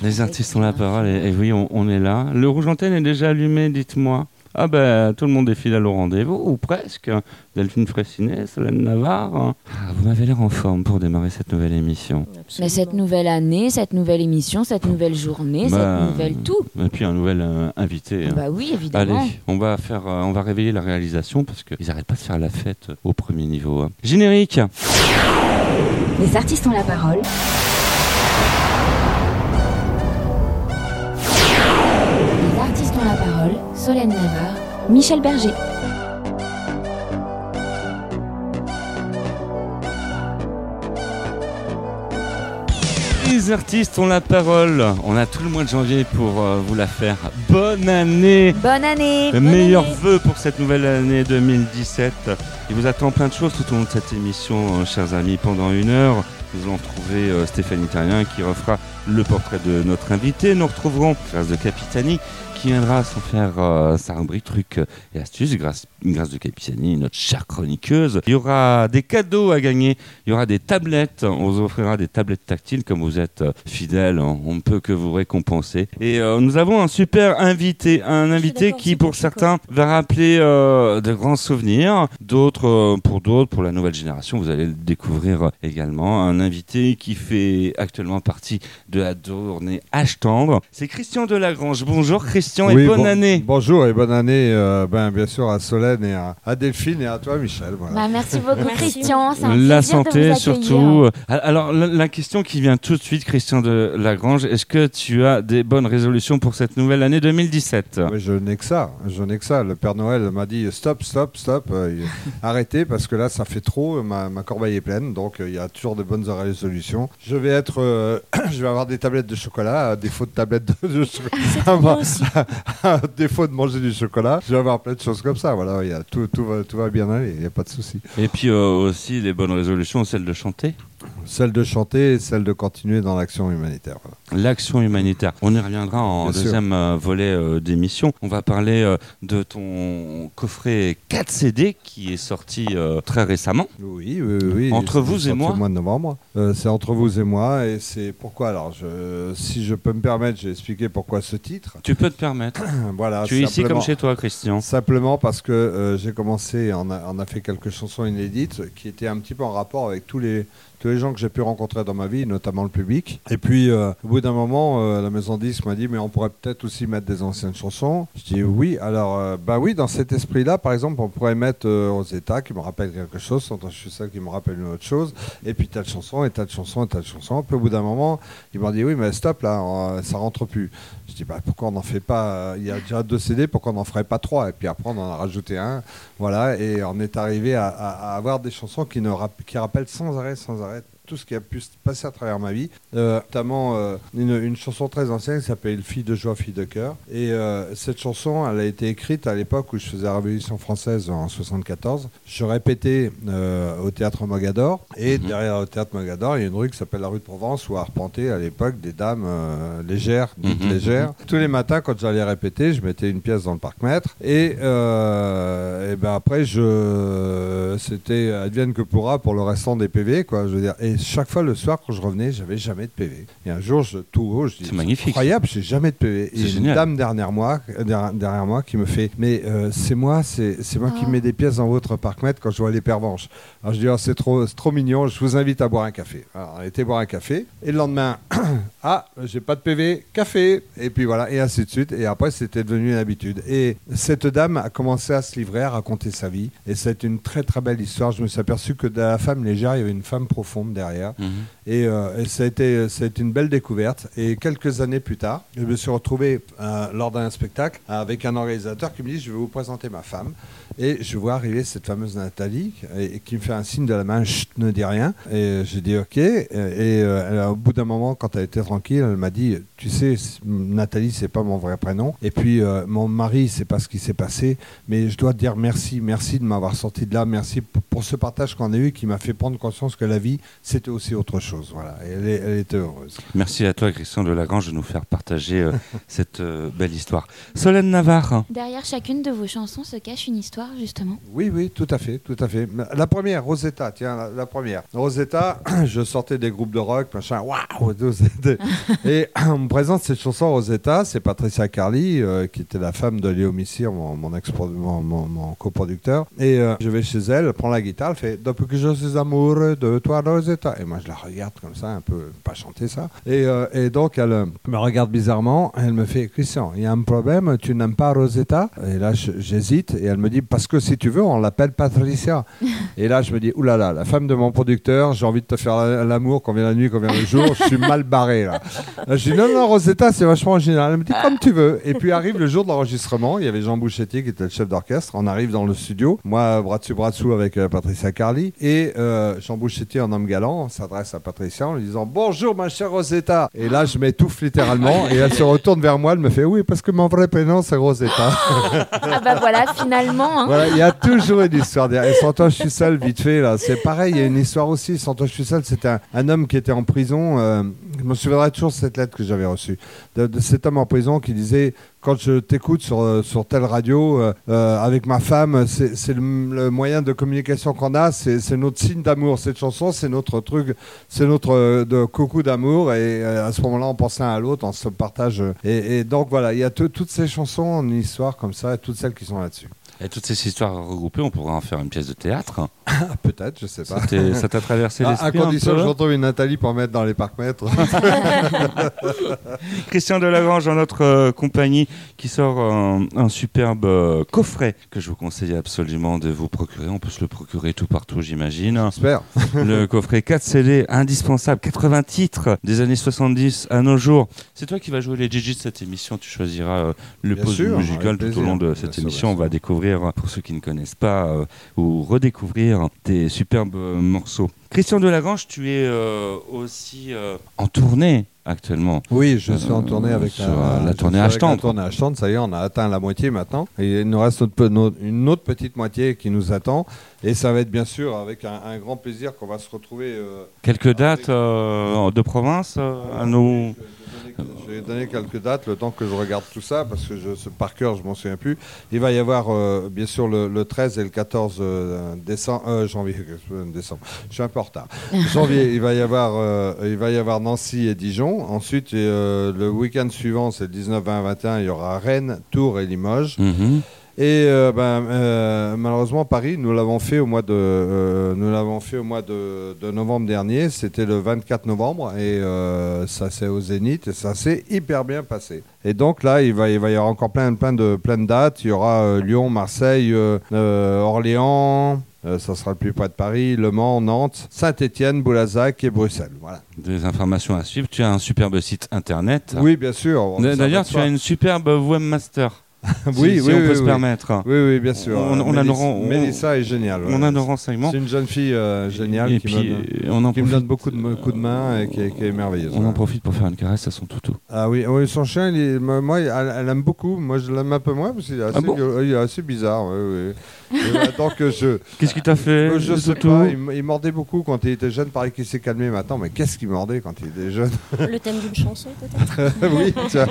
Les artistes ont la parole et oui, on est là. Le rouge antenne est déjà allumé, dites-moi. Ah ben, tout le monde est fidèle au rendez-vous, ou presque. Delphine Fraissinet, Solène Navarre. Ah, vous m'avez l'air en forme pour démarrer cette nouvelle émission. Absolument. Mais cette nouvelle année, cette nouvelle émission, cette nouvelle journée, cette nouvelle tout. Et puis un nouvel invité. Bah oui, évidemment. Allez, on va réveiller la réalisation parce qu'ils n'arrêtent pas de faire la fête au premier niveau. Générique. Les artistes ont la parole. Les artistes ont la parole. Solène Navarre, Michel Berger. Les artistes ont la parole. On a tout le mois de janvier pour vous la faire. Bonne année. Bonne année. Meilleurs vœux pour cette nouvelle année 2017. Il vous attend plein de choses tout au long de cette émission, chers amis. Pendant 1 heure, nous allons retrouver Stéphanie Terrien qui refera le portrait de notre invité. Nous retrouverons Grâce de Capitani qui viendra s'en faire sa rubrique trucs et astuces. Grâce de Capitani, notre chère chroniqueuse. Il y aura des cadeaux à gagner. Il y aura des tablettes. On vous offrira des tablettes tactiles. Comme vous êtes fidèles, on ne peut que vous récompenser. Et nous avons un super invité. Un invité qui, pour certains, va rappeler de grands souvenirs. Pour la nouvelle génération, vous allez le découvrir également. Un invité qui fait actuellement partie de la tournée H-Tendre. C'est Christian Delagrange. Bonjour Christian et bonne année. Bonjour et bonne année, bien sûr à Solène et à Delphine et à toi Michel. Voilà. Bah, merci beaucoup Christian. C'est un la plaisir santé de vous surtout. Alors la question qui vient tout de suite, Christian Delagrange, est-ce que tu as des bonnes résolutions pour cette nouvelle année 2017 ? Oui, je n'ai que ça. Le Père Noël m'a dit stop, arrêtez parce que là ça fait trop, ma corbeille est pleine, donc il y a toujours de bonnes résolutions. Je vais avoir des tablettes de chocolat, à défaut de tablettes de chocolat. À défaut de manger du chocolat, je vais avoir plein de choses comme ça. Voilà, tout va bien aller, il n'y a pas de souci. Et puis aussi les bonnes résolutions, celle de chanter. Celle de chanter et celle de continuer dans l'action humanitaire. Voilà. L'action humanitaire. On y reviendra en deuxième volet d'émission. On va parler de ton coffret 4 CD qui est sorti très récemment. Oui. Entre vous et moi. Au mois de novembre. C'est entre vous et moi et c'est pourquoi. Alors, si je peux me permettre, j'ai expliqué pourquoi ce titre. Tu peux te permettre. Voilà. Tu es ici comme chez toi, Christian. Simplement parce que j'ai commencé, on a fait quelques chansons inédites qui étaient un petit peu en rapport avec tous les gens que j'ai pu rencontrer dans ma vie, notamment le public. Et puis, au bout d'un moment, la maison disque m'a dit, mais on pourrait peut-être aussi mettre des anciennes chansons. Je dis oui. Alors, oui, dans cet esprit-là, par exemple, on pourrait mettre Rosetta, qui me rappelle quelque chose, je suis seul qui me rappelle une autre chose, et puis telle chanson, et telle chanson, et telle chanson. Puis au bout d'un moment, ils m'ont dit, oui, mais stop, là, ça rentre plus. Je dis, pourquoi on n'en fait pas il y a déjà 2 CD, pourquoi on n'en ferait pas 3 ? Et puis après, on en a rajouté un. Voilà, et on est arrivé à avoir des chansons qui rappellent sans arrêt tout ce qui a pu se passer à travers ma vie, notamment une chanson très ancienne qui s'appelle Fille de joie, fille de cœur. Et cette chanson, elle a été écrite à l'époque où je faisais la Révolution française en 1974. Je répétais au théâtre Mogador, et derrière le théâtre Mogador, il y a une rue qui s'appelle la rue de Provence où arpentaient à l'époque des dames légères, dites légères. Tous les matins, quand j'allais répéter, je mettais une pièce dans le parc-mètre, et après, c'était advienne que pourra pour le restant des PV, quoi. Je veux dire. Et chaque fois, le soir, quand je revenais, j'avais jamais de PV. Et un jour, tout haut, je dis, c'est magnifique. Incroyable, j'ai jamais de PV. Et une dame derrière moi qui me fait, mais c'est moi qui mets des pièces dans votre parc-mètre quand je vois les pervenches. Alors je dis, c'est trop mignon, je vous invite à boire un café. Alors on était boire un café, et le lendemain, j'ai pas de PV, café. Et puis voilà, et ainsi de suite. Et après, c'était devenu une habitude. Et cette dame a commencé à se livrer, à raconter sa vie. Et c'est une très très belle histoire. Je me suis aperçu que de la femme légère, il y avait une femme profonde derrière. Et ça a été une belle découverte. Et quelques années plus tard, je me suis retrouvé lors d'un spectacle avec un organisateur qui me dit, je vais vous présenter ma femme. Et je vois arriver cette fameuse Nathalie et qui me fait un signe de la main, chut, ne dis rien. Et j'ai dit ok. Et au bout d'un moment, quand elle était tranquille, elle m'a dit, tu sais, Nathalie, c'est pas mon vrai prénom. Et puis mon mari, c'est pas ce qui s'est passé. Mais je dois te dire merci de m'avoir sorti de là. Merci pour ce partage qu'on a eu qui m'a fait prendre conscience que la vie, c'était aussi autre chose. Voilà. Et elle était heureuse. Merci à toi, Christian Delagrange, de nous faire partager cette belle histoire. Solène Navarre. Derrière chacune de vos chansons se cache une histoire, justement. Oui, tout à fait. La première, Rosetta, tiens, la première. Rosetta, je sortais des groupes de rock, machin, waouh, Et on me présente cette chanson Rosetta, c'est Patricia Carly, qui était la femme de Léo Missire, mon coproducteur. Et je vais chez elle, elle prend la guitare, elle fait « Depuis que je suis amoureux de toi, Rosetta ». Et moi, je la regarde comme ça, un peu, pas chanter ça. Et donc, elle me regarde bizarrement, elle me fait « Christian, il y a un problème, tu n'aimes pas Rosetta ?» Et là, j'hésite, et elle me dit « Parce que si tu veux, on l'appelle Patricia ». Et là, je me dis « Oulala, la femme de mon producteur, j'ai envie de te faire l'amour, qu'on vient la nuit, qu'on vient le jour, je suis mal barré là. » Je dis « Non, Rosetta, c'est vachement original. » Elle me dit « Comme tu veux ». Et puis arrive le jour de l'enregistrement, il y avait Jean Bouchetti qui était le chef d'orchestre, on arrive dans le studio, moi, bras dessous avec Patricia Carly, et Jean Bouchetti, en homme galant, s'adresse à Patricia en lui disant « Bonjour ma chère Rosetta ». Et là, je m'étouffe littéralement, et elle se retourne vers moi, elle me fait « Oui, parce que mon vrai prénom, c'est Rosetta ». Ah bah voilà, finalement. Hein. Voilà, il y a toujours une histoire derrière. Et Sans toi, je suis seul, vite fait, là. C'est pareil, il y a une histoire aussi. Sans toi, je suis seul, c'était un homme qui était en prison. Je me souviendrai toujours de cette lettre que j'avais reçue. De cet homme en prison qui disait « Quand je t'écoute sur telle radio, avec ma femme, c'est le moyen de communication qu'on a, c'est notre signe d'amour. Cette chanson, c'est notre truc, c'est notre de coucou d'amour. Et à ce moment-là, on pense l'un à l'autre, on se partage. Et donc voilà, il y a toutes ces chansons en histoire comme ça, et toutes celles qui sont là-dessus. Et toutes ces histoires regroupées, on pourrait en faire une pièce de théâtre. Peut-être, je sais pas. Ça t'a traversé l'esprit à condition un peu que je retrouve une Nathalie pour mettre dans les parcs-mètres. Christian Delagrange, dans notre compagnie, qui sort un superbe coffret que je vous conseille absolument de vous procurer. On peut se le procurer tout partout, j'imagine. J'espère. Le coffret 4 CD indispensable, 80 titres des années 70 à nos jours. C'est toi qui vas jouer les DJ de cette émission. Tu choisiras le pause musical tout au long de cette émission. On va découvrir, pour ceux qui ne connaissent pas, ou redécouvrir des superbes morceaux. Christian Delagrange, tu es aussi en tournée actuellement. Oui, je suis en tournée avec la tournée H-Tendre. La tournée H-Tendre, ça y est, on a atteint la moitié maintenant. Et il nous reste une autre petite moitié qui nous attend. Et ça va être bien sûr avec un grand plaisir qu'on va se retrouver. Quelques dates de province à nos... Je vais donner quelques dates, le temps que je regarde tout ça, parce que par cœur, je ne m'en souviens plus. Il va y avoir, bien sûr, le 13 et le 14 janvier. Décembre. Je suis un peu en retard. Janvier, il va y avoir Nancy et Dijon. Ensuite, le week-end suivant, c'est le 19, 20, 21, il y aura Rennes, Tours et Limoges. Mm-hmm. Et malheureusement Paris, nous l'avons fait au mois de novembre dernier. C'était le 24 novembre et ça c'est au Zénith et ça s'est hyper bien passé. Et donc là, il va y avoir encore plein de dates. Il y aura Lyon, Marseille, Orléans. Ça sera le plus près de Paris, Le Mans, Nantes, Saint-Étienne, Boulazac et Bruxelles. Voilà. Des informations à suivre. Tu as un superbe site internet. Oui, bien sûr. D'ailleurs, tu as une superbe webmaster. Oui, si on peut se permettre. Oui, bien sûr. Mélissa est géniale. On a nos renseignements. C'est une jeune fille géniale qui me donne beaucoup de coups de main et qui est merveilleuse. On en profite pour faire une caresse à son toutou. Ah oui, son chien, elle aime beaucoup. Moi, je l'aime un peu moins parce qu'il est assez bizarre. Oui. Donc, qu'est-ce qu'il t'a fait? Je sais pas. Il mordait beaucoup quand il était jeune. Pareil qu'il s'est calmé maintenant. Mais qu'est-ce qu'il mordait quand il était jeune? Le thème d'une chanson, peut-être. Oui, tiens.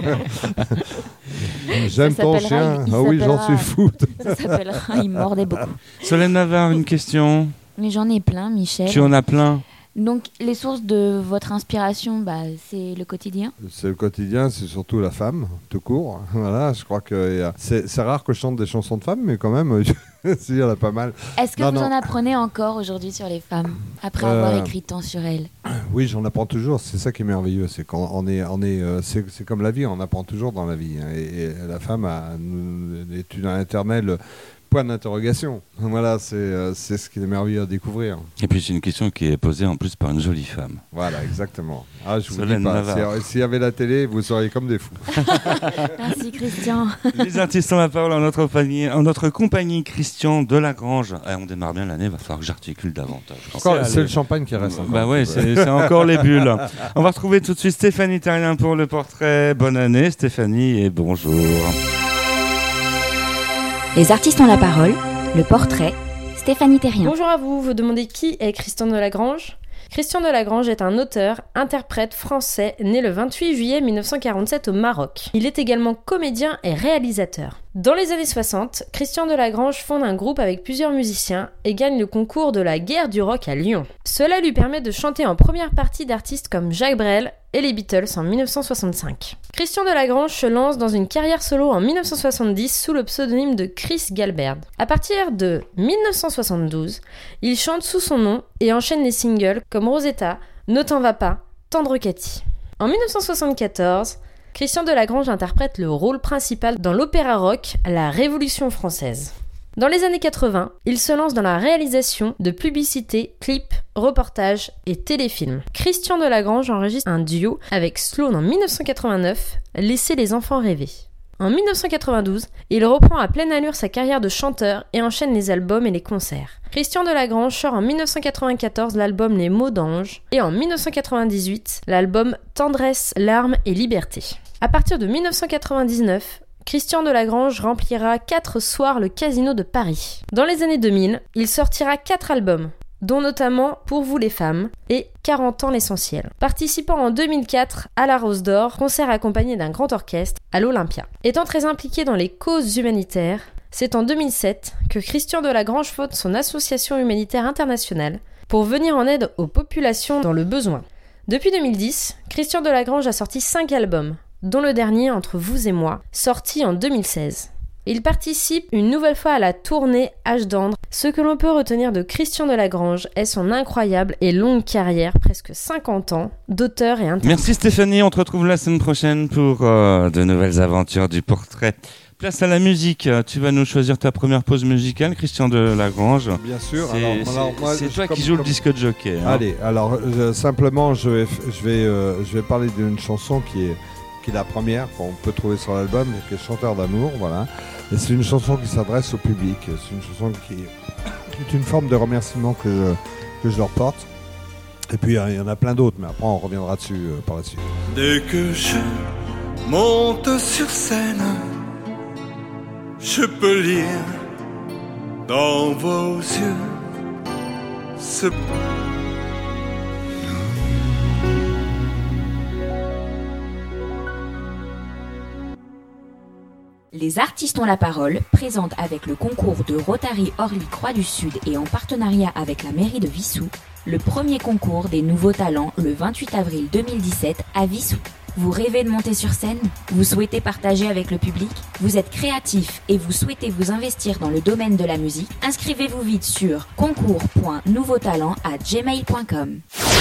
J'aime ton chien. Ah oui, j'en suis fou. Ça s'appellera Il mordait beaucoup. Solène Navarre, une question. Mais j'en ai plein, Michel. Tu en as plein. Donc, les sources de votre inspiration, c'est le quotidien? C'est le quotidien, c'est surtout la femme, tout court. Voilà, je crois que c'est rare que je chante des chansons de femmes, mais quand même, il y en a pas mal. Est-ce que vous en apprenez encore aujourd'hui sur les femmes, après avoir écrit tant sur elles? Oui, j'en apprends toujours. C'est ça qui est merveilleux. C'est c'est comme la vie, on apprend toujours dans la vie. Et la femme est une éternelle point d'interrogation. Voilà, c'est ce qui est merveilleux à découvrir. Et puis c'est une question qui est posée en plus par une jolie femme. Voilà, exactement. Ah, je vous dis pas. S'il y avait la télé, vous seriez comme des fous. Merci Christian. Les artistes ont la parole en notre compagnie, Christian Delagrange. On démarre bien l'année, il va falloir que j'articule davantage. C'est le champagne qui reste. Bah ouais, c'est encore les bulles. On va retrouver tout de suite Stéphanie Terrien pour le portrait. Bonne année Stéphanie et bonjour. Les artistes ont la parole, le portrait, Stéphanie Terrien. Bonjour à vous, vous demandez qui est Christian Delagrange ? Christian Delagrange est un auteur, interprète français né le 28 juillet 1947 au Maroc. Il est également comédien et réalisateur. Dans les années 60, Christian Delagrange fonde un groupe avec plusieurs musiciens et gagne le concours de la Guerre du Rock à Lyon. Cela lui permet de chanter en première partie d'artistes comme Jacques Brel et les Beatles en 1965. Christian Delagrange se lance dans une carrière solo en 1970 sous le pseudonyme de Chris Galberd. À partir de 1972, il chante sous son nom et enchaîne les singles comme Rosetta, Ne t'en va pas, Tendre Cathy. En 1974, Christian Delagrange interprète le rôle principal dans l'opéra rock La Révolution française. Dans les années 80, il se lance dans la réalisation de publicités, clips, reportages et téléfilms. Christian Delagrange enregistre un duo avec Sloan en 1989, Laissez les enfants rêver. En 1992, il reprend à pleine allure sa carrière de chanteur et enchaîne les albums et les concerts. Christian Delagrange sort en 1994 l'album Les mots d'ange et en 1998 l'album Tendresse, larmes et liberté. À partir de 1999, Christian Delagrange remplira 4 soirs le Casino de Paris. Dans les années 2000, il sortira 4 albums, dont notamment Pour vous les femmes et 40 ans l'essentiel. Participant en 2004 à la Rose d'Or, concert accompagné d'un grand orchestre à l'Olympia. Étant très impliqué dans les causes humanitaires, c'est en 2007 que Christian Delagrange fonde son association humanitaire internationale pour venir en aide aux populations dans le besoin. Depuis 2010, Christian Delagrange a sorti 5 albums, dont le dernier Entre vous et moi, sorti en 2016. Il participe une nouvelle fois à la tournée Âge d'Andre. Ce que l'on peut retenir de Christian Delagrange est son incroyable et longue carrière, presque 50 ans, d'auteur et interprète. Merci Stéphanie, on te retrouve la semaine prochaine pour de nouvelles aventures du portrait. Place à la musique, tu vas nous choisir ta première pause musicale, Christian Delagrange. Bien sûr. C'est toi qui joues le disque de jockey. Hein. Allez, alors simplement je vais parler d'une chanson qui est la première qu'on peut trouver sur l'album, qui est Chanteur d'amour, voilà. Et c'est une chanson qui s'adresse au public. C'est une chanson qui est une forme de remerciement que je leur porte. Et puis il y en a plein d'autres, mais après on reviendra dessus par la suite. Dès que je monte sur scène, je peux lire dans vos yeux ce... Les artistes ont la parole présente avec le concours de Rotary Orly Croix du Sud et en partenariat avec la mairie de Wissous, le premier concours des nouveaux talents le 28 avril 2017 à Wissous. Vous rêvez de monter sur scène ? Vous souhaitez partager avec le public ? Vous êtes créatif et vous souhaitez vous investir dans le domaine de la musique ? Inscrivez-vous vite sur concours.nouveautalent@gmail.com.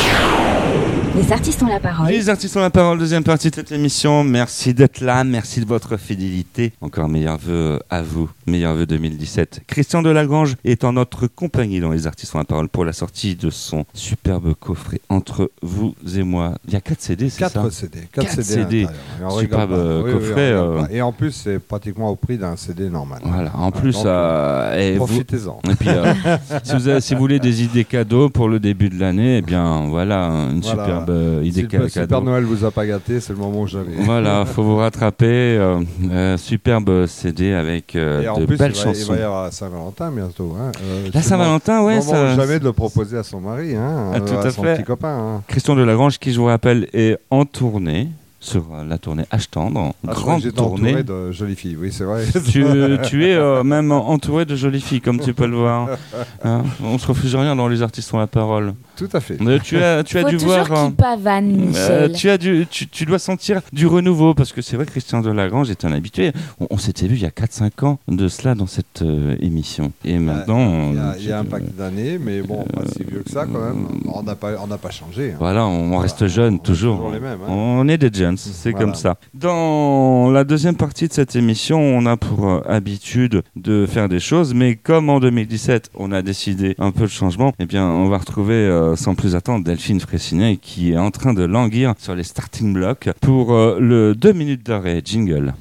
Les artistes ont la parole. Les artistes ont la parole, deuxième partie de cette émission. Merci d'être là, merci de votre fidélité. Encore meilleurs vœux à vous, meilleurs vœux 2017. Christian Delagrange est en notre compagnie dans Les artistes ont la parole pour la sortie de son superbe coffret Entre vous et moi. Il y a 4 CD, c'est 4 ça ? CD. 4 CD. Superbe coffret. Et en plus, c'est pratiquement au prix d'un CD normal. Voilà, en plus, profitez-en. Et puis, si vous voulez des idées cadeaux pour le début de l'année, eh bien, voilà, une superbe idée cadeau. Si le Père Noël vous a pas gâté, c'est le moment où j'avais. Voilà, faut vous rattraper. Superbe CD avec de belles chansons. Il va y avoir la Saint-Valentin bientôt. Hein. La Saint-Valentin, ouais. Ça... jamais de le proposer à son mari, hein, tout à son fait. petit copain. Hein. Christian Delagrange, qui je vous rappelle, est en tournée. Sur la tournée Âge d'Andre, grande tournée. Entouré de jolies filles, oui, c'est vrai. Tu es même entouré de jolies filles, comme tu peux le voir. Hein, on se refuse rien dans Les artistes ont la parole. Tout à fait. Tu as dû voir. Faut toujours qu'il pavane, Michel. Tu dois sentir du renouveau, parce que c'est vrai que Christian Delagrange est un habitué. On s'était vu il y a 4-5 ans de cela dans cette émission. Et maintenant. Il y a un paquet d'années, mais bon, pas si vieux que ça quand même. On n'a pas changé. Hein. Voilà, on reste jeune, toujours. Les mêmes, hein. On est des jeunes. C'est comme ça. Dans la deuxième partie de cette émission, on a pour habitude de faire des choses, mais comme en 2017, on a décidé un peu le changement, eh bien, on va retrouver sans plus attendre Delphine Fraissinet qui est en train de languir sur les starting blocks pour le 2 minutes d'arrêt jingle.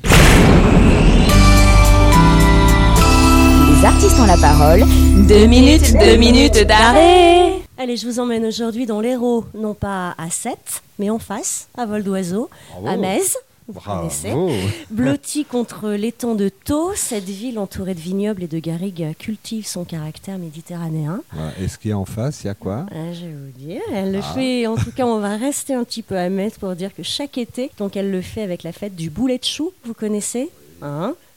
Les artistes ont la parole. 2 minutes d'arrêt. Allez, je vous emmène aujourd'hui dans l'Hérault, non pas à Sète, mais en face, à vol d'oiseau, à Metz. Vous connaissez. Blottie contre l'étang de Thau, cette ville entourée de vignobles et de garrigues cultive son caractère méditerranéen. Voilà. Et ce qu'il y a en face, il y a quoi ? Je vais vous dire. Elle le fait, en tout cas, on va rester un petit peu à Metz pour dire que chaque été, donc elle le fait avec la fête du boulet de chou, vous connaissez ?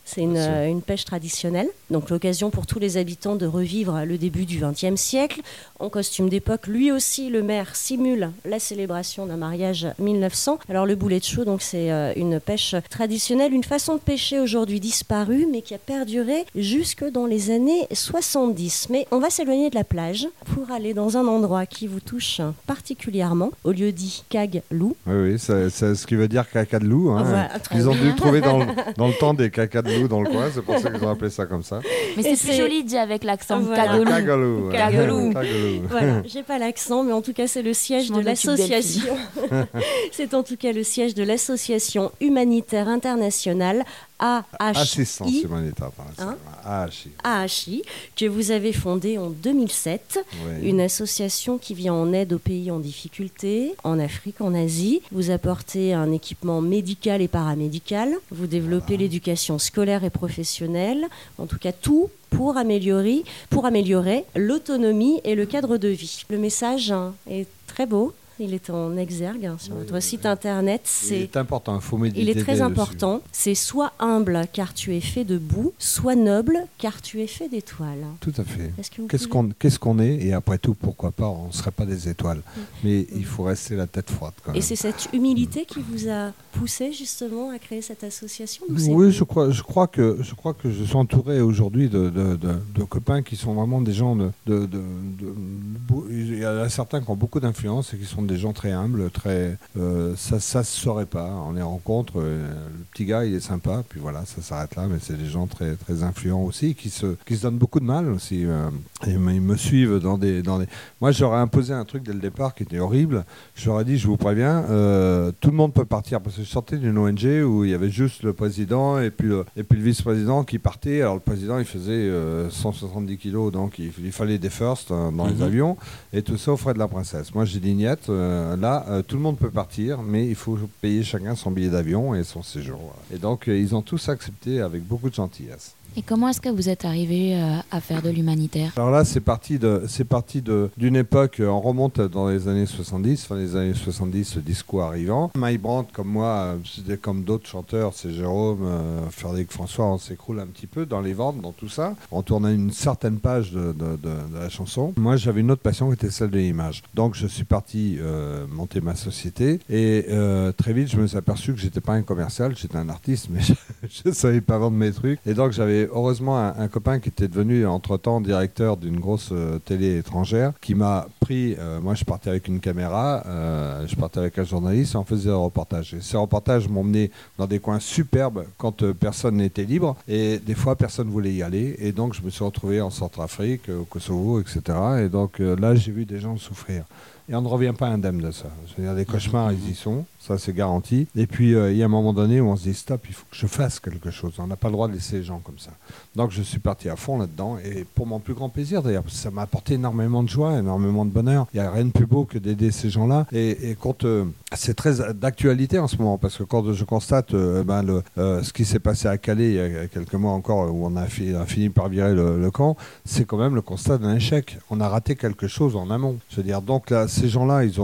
C'est une pêche traditionnelle. Donc l'occasion pour tous les habitants de revivre le début du XXe siècle. En costume d'époque, lui aussi, le maire simule la célébration d'un mariage 1900. Alors le boulet de chou, donc c'est une pêche traditionnelle, une façon de pêcher aujourd'hui disparue, mais qui a perduré jusque dans les années 70. Mais on va s'éloigner de la plage pour aller dans un endroit qui vous touche particulièrement, au lieu dit Cague-Loup. Oui, c'est ce qui veut dire caca de loup. Hein. Voilà, ils ont dû trouver dans le temps des caca de loup dans le coin, c'est pour ça qu'ils ont appelé ça comme ça. Mais c'est plus joli dit avec l'accent. Voilà. Cague-Loup. Cague-Loup. Voilà, j'ai pas l'accent, mais en tout cas c'est le siège de l'association. C'est en tout cas le siège de l'association humanitaire internationale Assistance humanitaire AHI, que vous avez fondée en 2007, une association qui vient en aide aux pays en difficulté, en Afrique, en Asie. Vous apportez un équipement médical et paramédical, vous développez l'éducation scolaire et professionnelle, en tout cas tout pour améliorer l'autonomie et le cadre de vie. Le message est très beau. Il est en exergue sur votre site internet. Il est important, il faut méditer. Il est très important. C'est soit humble car tu es fait de boue, soit noble car tu es fait d'étoiles. Tout à fait. Qu'est-ce qu'on est? Et après tout, pourquoi pas, on ne serait pas des étoiles. Mais il faut rester la tête froide quand même. Et c'est cette humilité qui vous a poussé justement à créer cette association? Oui, je crois que je suis entouré aujourd'hui de copains qui sont vraiment des gens il y en a certains qui ont beaucoup d'influence et qui sont des gens très humbles, ça se saurait pas. On les rencontre, le petit gars il est sympa, puis voilà, ça s'arrête là, mais c'est des gens très, très influents aussi, qui se donnent beaucoup de mal aussi. Ils me suivent dans des... Moi j'aurais imposé un truc dès le départ qui était horrible. Je leur ai dit, je vous préviens, tout le monde peut partir, parce que je sortais d'une ONG où il y avait juste le président et puis le vice-président qui partait. Alors le président il faisait 170 kilos, donc il fallait des firsts dans les avions, et tout ça aux frais de la princesse. Moi j'ai dit niette. Tout le monde peut partir, mais il faut payer chacun son billet d'avion et son séjour. Et donc, ils ont tous accepté avec beaucoup de gentillesse. Et comment est-ce que vous êtes arrivé à faire de l'humanitaire? Alors là, c'est parti d'une époque, on remonte dans les années 70, fin des années 70, ce disco arrivant. Mike Brandt, comme moi, comme d'autres chanteurs, c'est Jérôme, Frédéric François, on s'écroule un petit peu dans les ventes, dans tout ça. On tourne à une certaine page de la chanson. Moi, j'avais une autre passion qui était celle de l'image. Donc, je suis parti monter ma société et très vite, je me suis aperçu que j'étais pas un commercial, j'étais un artiste, mais je savais pas vendre mes trucs. Et donc, j'avais heureusement un copain qui était devenu entre-temps directeur d'une grosse télé étrangère qui m'a pris, moi je partais avec une caméra, je partais avec un journaliste et on faisait des reportages. Et ces reportages m'ont mené dans des coins superbes quand personne n'était libre et des fois personne ne voulait y aller et donc je me suis retrouvé en Centrafrique, au Kosovo, etc. Et donc là j'ai vu des gens souffrir. Et on ne revient pas indemne de ça. C'est-à-dire des cauchemars, ils y sont, ça c'est garanti. Et puis il y a un moment donné où on se dit stop, il faut que je fasse quelque chose. On n'a pas le droit de laisser les gens comme ça. Donc je suis parti à fond là-dedans et pour mon plus grand plaisir d'ailleurs, parce que ça m'a apporté énormément de joie, énormément de bonheur. Il n'y a rien de plus beau que d'aider ces gens-là. Et quand c'est très d'actualité en ce moment, parce que quand je constate ce qui s'est passé à Calais il y a quelques mois encore, où on a fini par virer le camp, c'est quand même le constat d'un échec. On a raté quelque chose en amont. Je veux dire, donc là, ces gens-là, il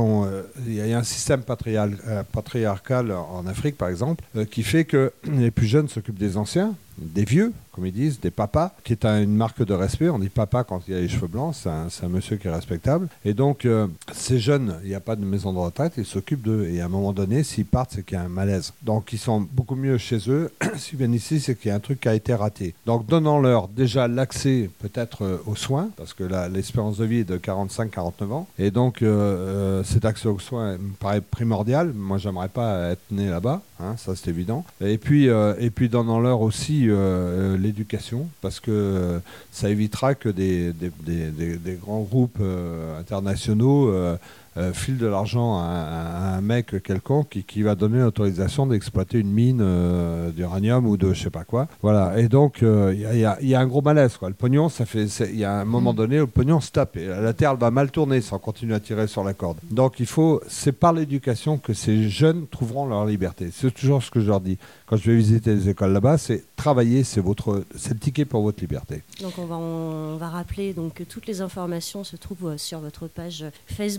y a un système patriarcal en Afrique, par exemple, qui fait que les plus jeunes s'occupent des anciens, des vieux, comme ils disent, des papas, qui est une marque de respect. On dit papa quand il a les cheveux blancs, c'est un monsieur qui est respectable. Et donc, ces jeunes, il n'y a pas de maison de retraite, ils s'occupent d'eux. Et à un moment donné, s'ils partent, c'est qu'il y a un malaise. Donc, ils sont beaucoup mieux chez eux. S'ils viennent ici, c'est qu'il y a un truc qui a été raté. Donc, donnons-leur déjà l'accès peut-être aux soins, parce que l'espérance de vie est de 45-49 ans. Et donc, cet accès aux soins me paraît primordial. Moi, j'aimerais pas être né là-bas, hein, ça c'est évident. Et puis donnons-leur aussi l'éducation, parce que ça évitera que des grands groupes internationaux file de l'argent à un mec quelconque qui va donner l'autorisation d'exploiter une mine d'uranium ou de je sais pas quoi. Voilà. Et donc, il y a un gros malaise, quoi. Le pognon, il y a un moment donné, le pognon se tape. Et la terre, elle va mal tourner si on continue à tirer sur la corde. Donc, c'est par l'éducation que ces jeunes trouveront leur liberté. C'est toujours ce que je leur dis. Quand je vais visiter les écoles là-bas, c'est travailler, c'est le ticket pour votre liberté. Donc, on va rappeler donc, que toutes les informations se trouvent sur votre page Facebook.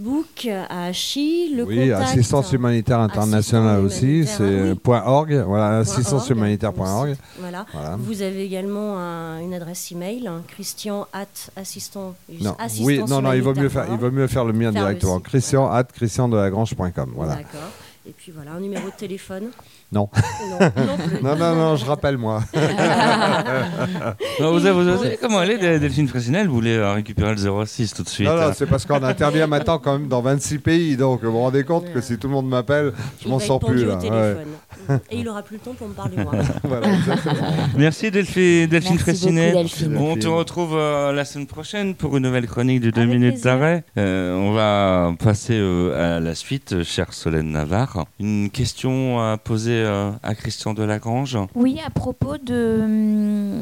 à Achy, le oui, contact. Assistance humanitaire internationale aussi, c'est .org, voilà, assistancehumanitaire.org. Voilà. Vous avez également une adresse email, christian@assistant. Non, oui, non, il vaut mieux faire le mien directement. christian@christiandelagrange.com. Voilà. D'accord. Et puis voilà, un numéro de téléphone. Non. Non, je rappelle moi. Non, vous savez comment elle est, Delphine Fraissinet, vous voulez récupérer le 06 tout de suite. Non, c'est parce qu'on intervient maintenant quand même dans 26 pays, donc vous vous rendez compte que si tout le monde m'appelle, je m'en sors plus. Là. Et il aura plus le temps pour me parler moi. Voilà, merci Delphine Fraissinet. Delphine. On te retrouve la semaine prochaine pour une nouvelle chronique de 2 minutes d'arrêt. On va passer à la suite, chère Solène Navarre. Une question à poser à Christian Delagrange. Oui, à propos de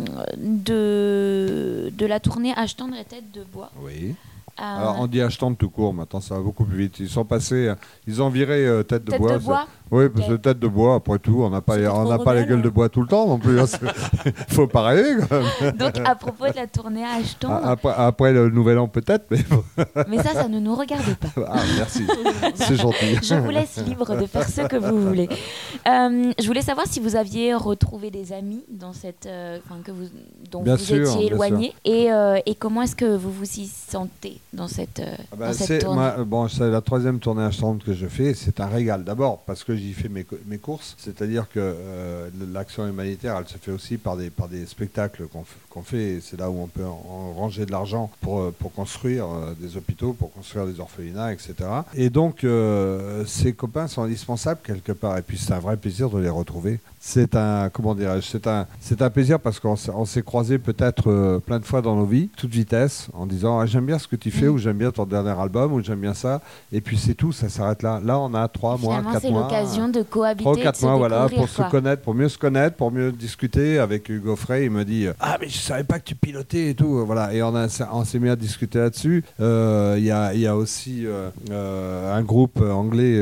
la tournée Achetant et Tête de Bois. Oui. Alors on dit Achetant tout court, maintenant ça va beaucoup plus vite. Ils sont passés, ils ont viré Tête de Bois. Oui, parce que Tête de Bois, après tout, on n'a pas la gueule de bois tout le temps non plus. Faut pas rêver quand même. Donc à propos de la tournée Achetant. Après le Nouvel An peut-être, mais. Mais ça ne nous regarde pas. Ah merci, c'est gentil. Je vous laisse libre de faire ce que vous voulez. Je voulais savoir si vous aviez retrouvé des amis dans cette, dont bien vous sûr, étiez éloigné, et comment est-ce que vous vous y sentez dans cette tournée. C'est la 3e tournée achetante que je fais. C'est un régal. D'abord parce que j'y fais mes courses. C'est-à-dire que l'action humanitaire, elle se fait aussi par des spectacles qu'on fait. C'est là où on peut en ranger de l'argent pour construire des hôpitaux, pour construire des orphelinats, etc. Et donc, ces copains sont indispensables quelque part. Et puis, c'est un vrai plaisir de les retrouver. C'est un plaisir parce qu'on s'est croisés peut-être plein de fois dans nos vies, toute vitesse, en disant j'aime bien ce que tu fais, ou j'aime bien ton dernier album, ou j'aime bien ça. Et puis c'est tout, ça s'arrête là. Là, on a 3 mois, 4 mois. C'est l'occasion de cohabiter, 3 ou 4 mois, voilà, pour se connaître, pour mieux discuter. Avec Hugo Frey, il me dit mais je savais pas que tu pilotais et tout. Voilà. Et on s'est mis à discuter là-dessus. Il y a aussi un groupe anglais,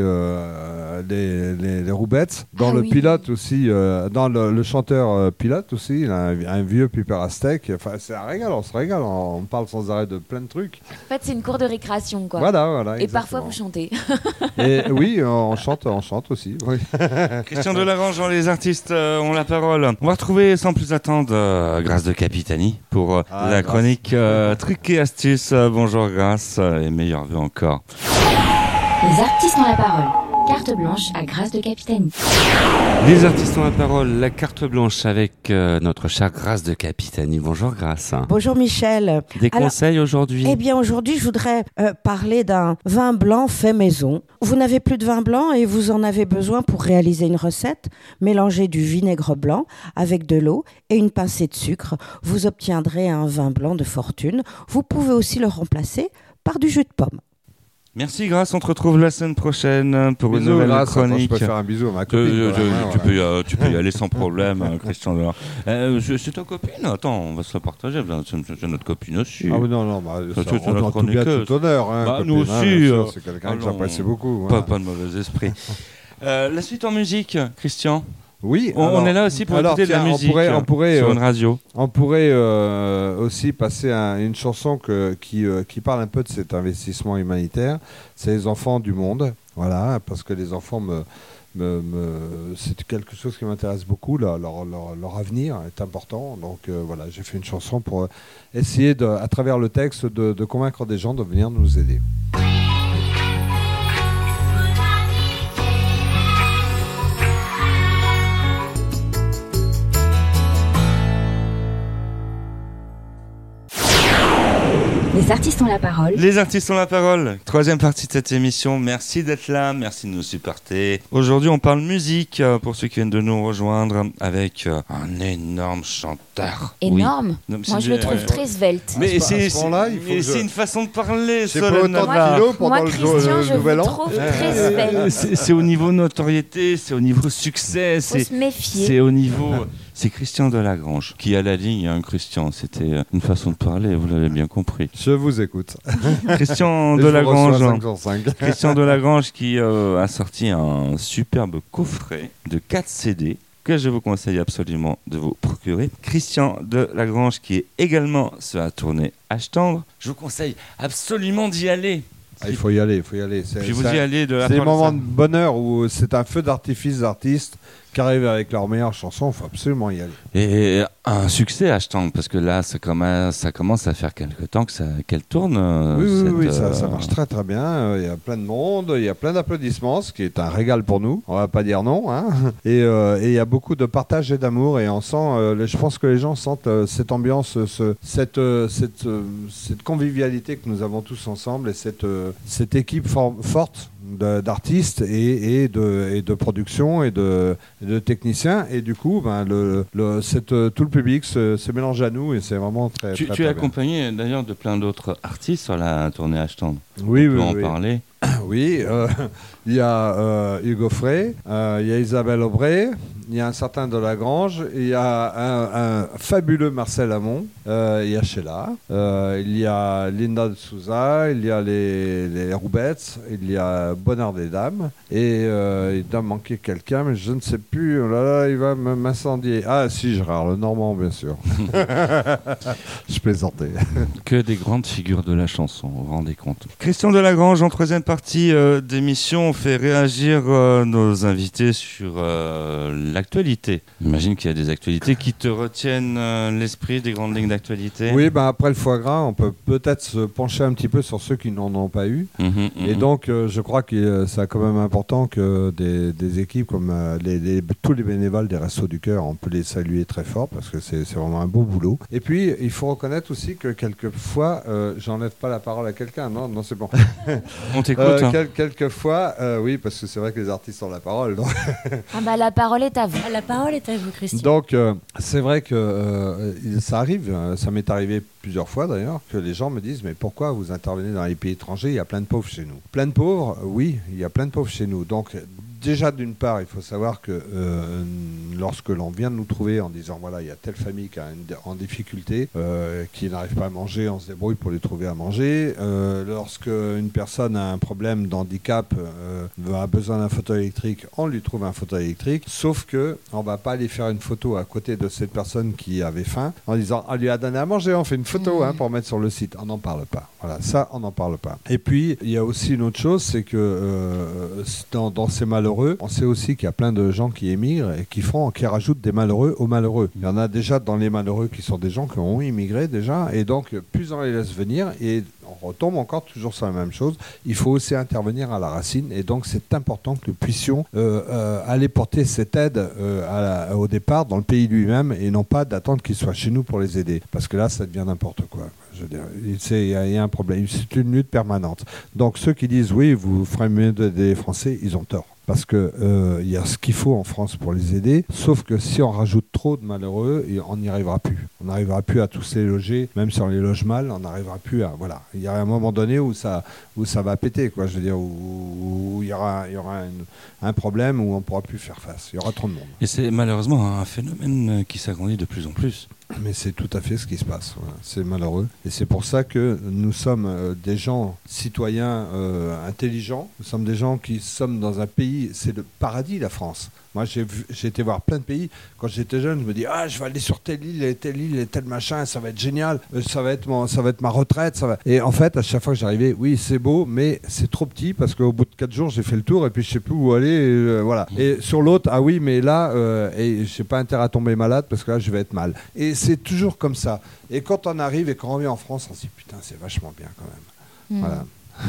les Roubettes, dans le pilote aussi. Dans le chanteur pilote aussi, il a un vieux Piper Aztec. Enfin, c'est un régal, on se régale, on parle sans arrêt de plein de trucs. En fait, c'est une cour de récréation, quoi. Voilà. Et exactement. parfois, vous chantez. Et oui, on chante aussi. Oui. Christian Delagrange, les artistes ont la parole. On va retrouver sans plus attendre Grâce de Capitani pour la chronique Trucs et astuces. Bonjour Grâce, et meilleurs vœux encore. Les artistes ont la parole. Carte blanche à Grâce de Capitani. Les artistes ont la parole, la carte blanche avec notre chère Grâce de Capitani. Bonjour Grâce. Bonjour Michel. Des conseils aujourd'hui? Eh bien aujourd'hui je voudrais parler d'un vin blanc fait maison. Vous n'avez plus de vin blanc et vous en avez besoin pour réaliser une recette. Mélangez du vinaigre blanc avec de l'eau et une pincée de sucre. Vous obtiendrez un vin blanc de fortune. Vous pouvez aussi le remplacer par du jus de pomme. Merci Grâce, on te retrouve la semaine prochaine pour une nouvelle chronique. Je peux faire un bisou à ma copine. Tu peux y aller sans problème, Christian Delagrange. C'est ta copine? Attends, on va se la partager. C'est notre copine aussi. Ah oui, non, on tout bien, tout honneur. Nous aussi. C'est quelqu'un que j'apprécie beaucoup. Pas de mauvais esprit. La suite en musique, Christian. Oui, on est là aussi pour écouter de la musique on pourrait, sur une radio. On pourrait aussi passer une chanson qui parle un peu de cet investissement humanitaire. C'est les enfants du monde, voilà, parce que les enfants c'est quelque chose qui m'intéresse beaucoup. Leur avenir est important. Donc voilà, j'ai fait une chanson pour essayer, à travers le texte, de convaincre des gens de venir nous aider. Les artistes ont la parole. Les artistes ont la parole. 3e partie de cette émission. Merci d'être là, merci de nous supporter. Aujourd'hui, on parle musique pour ceux qui viennent de nous rejoindre avec un énorme chanteur. Énorme. Oui. Moi, je le trouve très svelte. Mais c'est une façon de parler. C'est pas autant de kilos pendant Christian, le nouvel an. Je vous trouve très svelte. C'est au niveau notoriété, c'est au niveau succès. Faut se méfier. C'est au niveau... C'est Christian Delagrange qui a la ligne, hein, Christian. C'était une façon de parler, vous l'avez bien compris. Je vous écoute. Christian Delagrange qui a sorti un superbe coffret de 4 CD que je vous conseille absolument de vous procurer. Christian Delagrange qui est également sur la tournée H-Tendre. Je vous conseille absolument d'y aller. Il faut y aller. Puis vous y allez de la C'est des moments de bonheur où c'est un feu d'artifice d'artistes qui arrivent avec leurs meilleures chansons, il faut absolument y aller. Et un succès, Ashton, parce que là, ça commence à faire quelque temps qu'elle tourne. Oui, ça marche très très bien. Il y a plein de monde, il y a plein d'applaudissements, ce qui est un régal pour nous. On va pas dire non. Hein. Et il y a beaucoup de partage et d'amour. Et on sent, je pense que les gens sentent cette ambiance, cette convivialité que nous avons tous ensemble et cette équipe forte d'artistes et de production et de techniciens, et du coup tout le public se mélange à nous et c'est vraiment très Tu es accompagné d'ailleurs de plein d'autres artistes sur la tournée Ashton. Oui, on peut en parler. Oui, il y a Hugo Frey, il y a Isabelle Aubray, il y a un certain Delagrange, il y a un fabuleux Marcel Amont, il y a Sheila, il y a Linda de Souza, il y a les Roubettes, il y a Bonheur des Dames, et il doit manquer quelqu'un, mais je ne sais plus, oh là là, il va m'incendier. Ah si, Gérard Le Normand, bien sûr. Je plaisantais. Que des grandes figures de la chanson, vous vous rendez compte. Christian Delagrange, en troisième partie d'émission, on fait réagir nos invités sur l'actualité. J'imagine qu'il y a des actualités qui te retiennent l'esprit, des grandes lignes d'actualité. Oui, après le foie gras, on peut peut-être se pencher un petit peu sur ceux qui n'en ont pas eu. Et donc, je crois que c'est quand même important que des équipes comme tous les bénévoles des Restos du Cœur, on peut les saluer très fort parce que c'est vraiment un beau boulot. Et puis, il faut reconnaître aussi que quelquefois, j'enlève pas la parole à quelqu'un, non, c'est bon. On t'écoute. Quelquefois, oui, parce que c'est vrai que les artistes ont la parole. Donc la parole est à vous. La parole est à vous, Christian. Donc, c'est vrai que ça arrive, ça m'est arrivé plusieurs fois d'ailleurs, que les gens me disent « Mais pourquoi vous intervenez dans les pays étrangers? Il y a plein de pauvres chez nous. » Plein de pauvres, oui, il y a plein de pauvres chez nous. Donc, déjà, d'une part, il faut savoir que lorsque l'on vient de nous trouver en disant voilà, il y a telle famille qui est en difficulté, qui n'arrive pas à manger, on se débrouille pour les trouver à manger. Lorsque une personne a un problème d'handicap, a besoin d'un fauteuil électrique, on lui trouve un fauteuil électrique. Sauf que on va pas aller faire une photo à côté de cette personne qui avait faim en disant on lui a donné à manger, on fait une photo pour mettre sur le site. On n'en parle pas. Voilà, ça, on n'en parle pas. Et puis, il y a aussi une autre chose, c'est que dans ces malheureux, on sait aussi qu'il y a plein de gens qui émigrent et qui rajoutent des malheureux aux malheureux. Il y en a déjà dans les malheureux qui sont des gens qui ont immigré déjà, et donc plus on les laisse venir, et on retombe encore toujours sur la même chose, il faut aussi intervenir à la racine, et donc c'est important que nous puissions aller porter cette aide au départ dans le pays lui-même, et non pas d'attendre qu'ils soient chez nous pour les aider, parce que là ça devient n'importe quoi. Je veux dire, il y a un problème, c'est une lutte permanente. Donc ceux qui disent oui, vous ferez mieux d'aider les Français, ils ont tort. Parce qu'il y a ce qu'il faut en France pour les aider, sauf que si on rajoute trop de malheureux, on n'y arrivera plus. On n'arrivera plus à tous les loger, même si on les loge mal, on n'arrivera plus à... Voilà. Il y a un moment donné où ça va péter, quoi. Je veux dire, où il y aura un problème où on ne pourra plus faire face. Il y aura trop de monde. Et c'est malheureusement un phénomène qui s'agrandit de plus en plus. Mais c'est tout à fait ce qui se passe. Voilà. C'est malheureux. Et c'est pour ça que nous sommes des gens citoyens intelligents. Nous sommes des gens qui sommes dans un pays... C'est le paradis, la France. Moi, j'ai été voir plein de pays. Quand j'étais jeune, je me dis je vais aller sur telle île et tel machin, ça va être génial, ça va être ma retraite. Ça va... Et en fait, à chaque fois que j'arrivais, oui, c'est beau, mais c'est trop petit parce qu'au bout de 4 jours, j'ai fait le tour et puis je sais plus où aller. Voilà. Et sur l'autre, oui, mais là, et j'ai pas intérêt à tomber malade parce que là, je vais être mal. Et c'est toujours comme ça. Et quand on arrive et qu'on revient en France, on se dit putain, c'est vachement bien quand même. Voilà.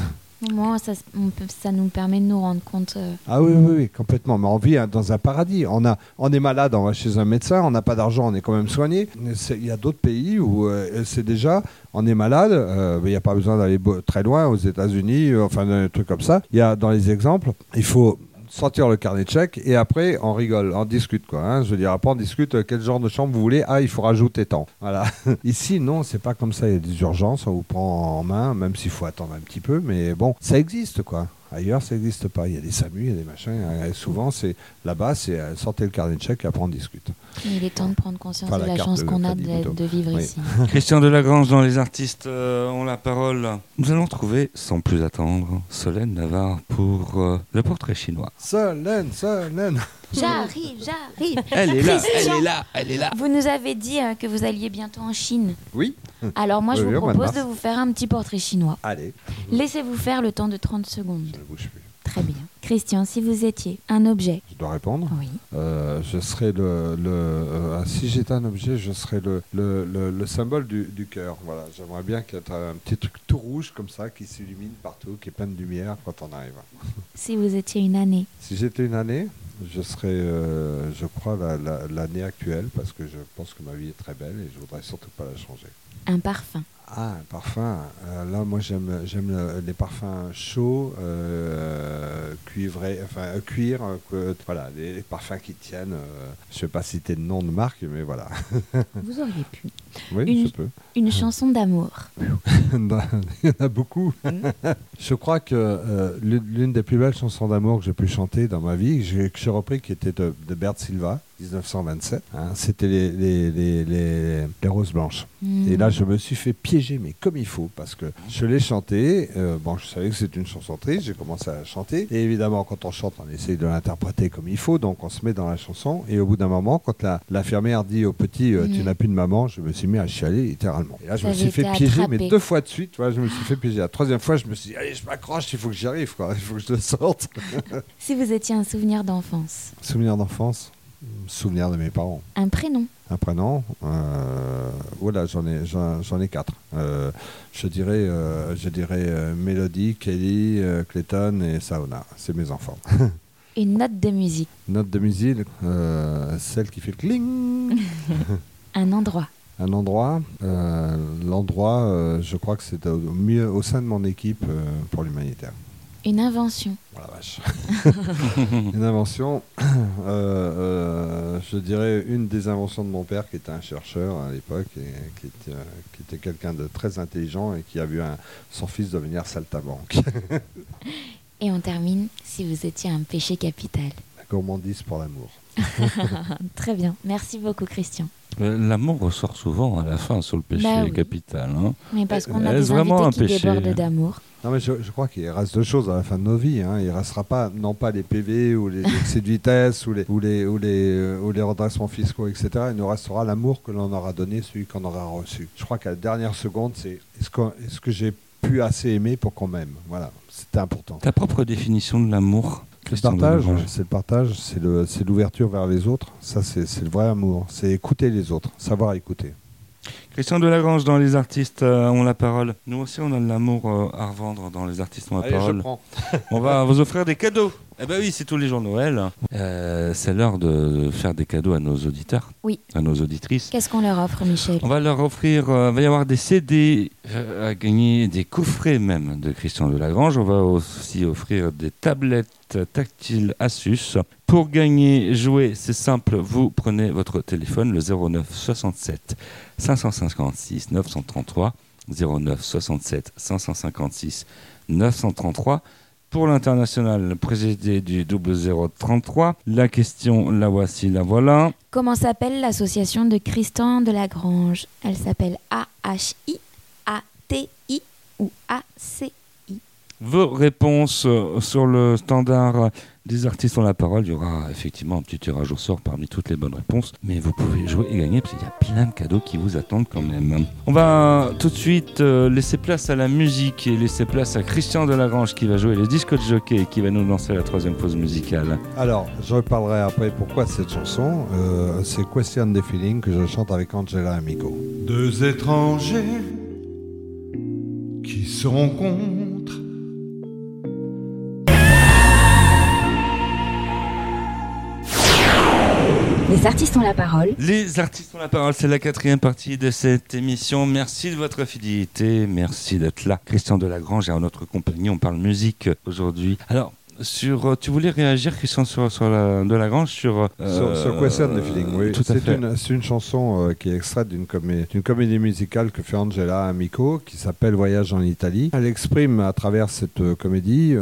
Moi, ça nous permet de nous rendre compte. Ah oui, complètement. Mais on vit dans un paradis. On est malade, on va chez un médecin, on n'a pas d'argent, on est quand même soigné. Il y a d'autres pays où c'est déjà, on est malade, il n'y a pas besoin d'aller très loin, aux États-Unis, enfin un truc comme ça. Il y a dans les exemples, il faut sortir le carnet de chèques et après on rigole, on discute quoi. Hein. Je veux dire, après on discute quel genre de chambre vous voulez. Il faut rajouter tant. Voilà. Ici non, c'est pas comme ça. Il y a des urgences, on vous prend en main, même s'il faut attendre un petit peu. Mais bon, ça existe quoi. Ailleurs, ça n'existe pas. Il y a des SAMU, il y a des machins. Et souvent, c'est là-bas, c'est sortez le carnet de chèques et après on discute. Il est temps de prendre conscience de la chance qu'on a de vivre ici. Christian Delagrange dans Les Artistes ont la parole. Nous allons trouver, sans plus attendre, Solène Navarre pour le portrait chinois. Solène. J'arrive. Elle est là. Vous nous avez dit que vous alliez bientôt en Chine. Oui. Alors moi, je vous propose de vous faire un petit portrait chinois. Allez. Laissez-vous faire le temps de 30 secondes. Je ne bouge plus. Très bien. Christian, si vous étiez un objet. Je dois répondre. Oui. Je serais si j'étais un objet, je serais le symbole du cœur. Voilà. J'aimerais bien qu'il y ait un petit truc tout rouge comme ça qui s'illumine partout, qui est plein de lumière quand on arrive. Si vous étiez une année. Si j'étais une année, je serais, je crois, l'année actuelle parce que je pense que ma vie est très belle et je voudrais surtout pas la changer. Un parfum. Ah, un parfum. Là, moi, j'aime les parfums chauds, cuivrés, enfin cuir. Voilà, les parfums qui tiennent. Je ne vais pas citer de nom de marque, mais voilà. Vous auriez pu. Oui, je peux. Une chanson d'amour. Il y en a beaucoup. Je crois que l'une des plus belles chansons d'amour que j'ai pu chanter dans ma vie, que j'ai repris, qui était de Bert Silva, 1927, c'était les Roses Blanches. Et là, je me suis fait piéger, mais comme il faut, parce que je l'ai chanté. Je savais que c'était une chanson triste, j'ai commencé à la chanter. Et évidemment, quand on chante, on essaye de l'interpréter comme il faut, donc on se met dans la chanson. Et au bout d'un moment, quand l'infirmière dit au petit tu n'as plus de maman, je me suis mis à chialer littéralement. Et là, je me suis fait piéger, mais 2 fois de suite. Tu vois, je me suis fait piéger. La 3e fois, je me suis dit allez, je m'accroche, il faut que j'y arrive, quoi. Il faut que je le sorte. Si vous étiez un souvenir d'enfance. Souvenir d'enfance. Souvenir de mes parents. Un prénom. Un prénom. Voilà, j'en ai 4. Je dirais Mélodie, Kelly, Clayton et Saona. C'est mes enfants. Une note de musique. Note de musique, celle qui fait cling. Un endroit. Un endroit. L'endroit, je crois que c'est mieux au sein de mon équipe pour l'humanitaire. Une invention. Oh la vache. Une invention, je dirais une des inventions de mon père qui était un chercheur à l'époque et qui était quelqu'un de très intelligent et qui a vu son fils devenir saltimbanque. Et on termine, si vous étiez un péché capital. La gourmandise pour l'amour. Très bien, merci beaucoup Christian. L'amour ressort souvent à la fin sur le péché capital. Hein. Mais parce qu'on a des invités qui débordent d'amour. Non mais je crois qu'il reste 2 choses à la fin de nos vies. Il ne restera pas, non pas les PV ou les excès de vitesse ou les redressements fiscaux, etc. Il nous restera l'amour que l'on aura donné, celui qu'on aura reçu. Je crois qu'à la dernière seconde, c'est est-ce que j'ai pu assez aimer pour qu'on m'aime. Voilà, c'était important. Ta propre définition de l'amour. C'est le partage, c'est l'ouverture vers les autres. Ça, c'est le vrai amour. C'est écouter les autres, savoir écouter. Christian Delagrange dans Les Artistes ont la parole. Nous aussi, on a de l'amour à revendre dans Les Artistes ont la parole. Je prends. On va vous offrir des cadeaux. Eh ben oui, c'est tous les jours Noël. C'est l'heure de faire des cadeaux à nos auditeurs, à nos auditrices. Qu'est-ce qu'on leur offre, Michel ? On va leur offrir, va y avoir des CD à gagner, des coffrets même de Christian Delagrange. On va aussi offrir des tablettes tactiles Asus. Pour gagner, jouer, c'est simple. Vous prenez votre téléphone, le 09 67 556 933, 09 67 556 933. Pour l'international, précédé du 0033. La question, la voici, la voilà. Comment s'appelle l'association de Christian Delagrange ? Elle s'appelle AHI, ATI ou ACI. Vos réponses sur le standard des artistes ont la parole. Il y aura effectivement un petit tirage au sort parmi toutes les bonnes réponses. Mais vous pouvez jouer et gagner parce qu'il y a plein de cadeaux qui vous attendent quand même. On va tout de suite laisser place à la musique et laisser place à Christian Delagrange qui va jouer les disques de jockey et qui va nous lancer la 3e pause musicale. Alors, je reparlerai après pourquoi cette chanson. C'est Question des Feelings que je chante avec Angela Amigo. 2 étrangers qui se rencontrent. Les artistes ont la parole. Les artistes ont la parole, c'est la 4e partie de cette émission. Merci de votre fidélité, merci d'être là. Christian Delagrange est en notre compagnie, on parle musique aujourd'hui. Alors, Tu voulais réagir, Christian, sur Delagrange, sur Question the Feeling, oui. C'est une chanson qui est extraite d'une comédie musicale que fait Angela Amico, qui s'appelle Voyage en Italie. Elle exprime à travers cette comédie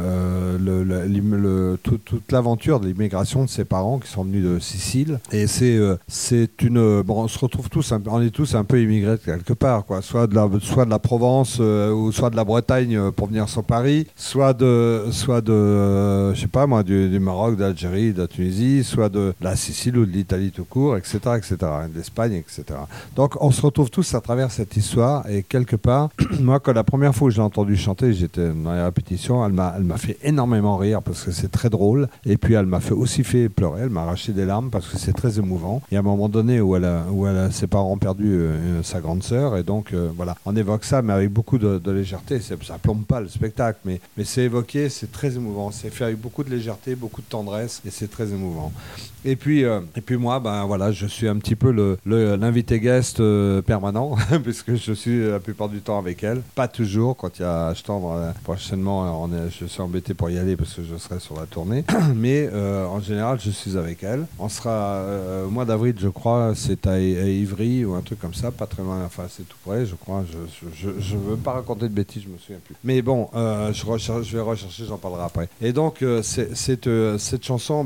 toute l'aventure de l'immigration de ses parents qui sont venus de Sicile. Et on se retrouve tous, on est tous un peu immigrés quelque part, quoi. Soit de la Provence ou soit de la Bretagne pour venir sur Paris, soit de je sais pas moi, du Maroc, de l'Algérie, de la Tunisie, soit de la Sicile ou de l'Italie tout court, etc., de l'Espagne, etc. Donc on se retrouve tous à travers cette histoire, et quelque part, moi, quand la première fois que je l'ai entendu chanter, j'étais dans les répétitions, elle m'a fait énormément rire parce que c'est très drôle, et puis elle m'a aussi fait pleurer, elle m'a arraché des larmes parce que c'est très émouvant. Il y a un moment donné où ses parents ont perdu sa grande sœur, et donc voilà, on évoque ça, mais avec beaucoup de légèreté. Ça plombe pas le spectacle, mais c'est évoqué, c'est très émouvant, c'est fait avec beaucoup de légèreté, beaucoup de tendresse, et c'est très émouvant. Et puis moi, voilà, je suis un petit peu l'invité guest permanent, puisque je suis la plupart du temps avec elle. Pas toujours, quand il y a Ashtandre prochainement, je suis embêté pour y aller parce que je serai sur la tournée. Mais en général, je suis avec elle. On sera au mois d'avril, je crois, c'est à Ivry ou un truc comme ça, pas très loin, enfin c'est tout près, je crois. Je veux pas raconter de bêtises, je me souviens plus. Mais bon, je vais rechercher, j'en parlerai après. Et donc cette chanson,